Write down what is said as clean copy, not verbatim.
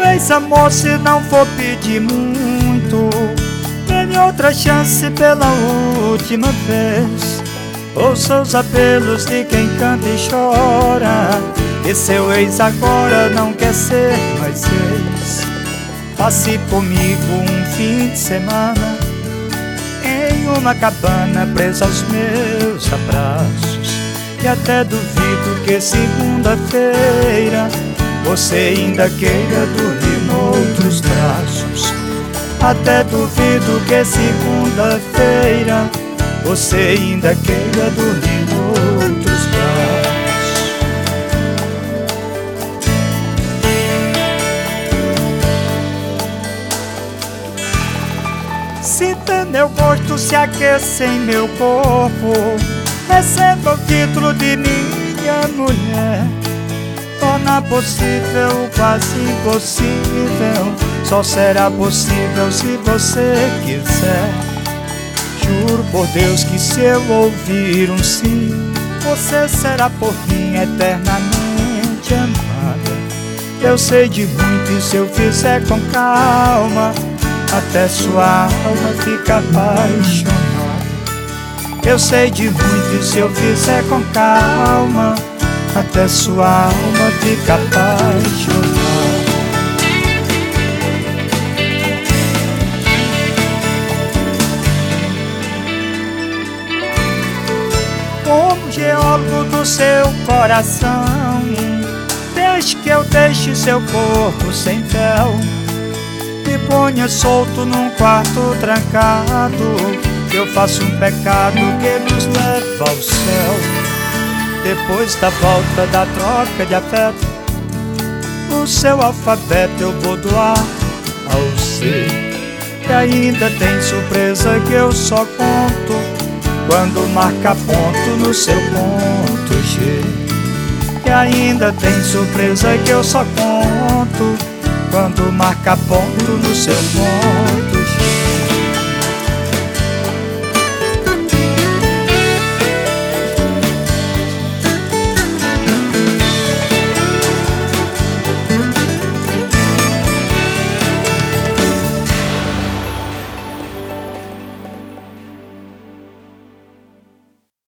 vez, amor, se não for pedir muito, dê-me outra chance pela última vez. Ouça os apelos de quem canta e chora, e seu ex agora não quer ser mais ex. Passe comigo um fim de semana em uma cabana presa aos meus abraços, e até duvido que segunda-feira você ainda queira dormir noutros braços. Até duvido que segunda-feira você ainda queira dormir noutros braços. Sinta meu gosto se aquecer em meu corpo, receba o título de minha mulher. Torna possível o quase impossível, só será possível se você quiser. Juro por Deus que se eu ouvir um sim, você será por mim eternamente amada. Eu sei de muito e se eu fizer com calma, até sua alma fica apaixonada. Eu sei de muito e se eu fizer com calma, até sua alma fica apaixonada. Como geólogo do seu coração, deixe que eu deixe seu corpo sem véu. Me ponha solto num quarto trancado, que eu faço um pecado que nos leva ao céu. Depois da volta da troca de afeto, o seu alfabeto eu vou doar ao C. E ainda tem surpresa que eu só conto quando marca ponto no seu ponto G. E ainda tem surpresa que eu só conto quando marca ponto no seu ponto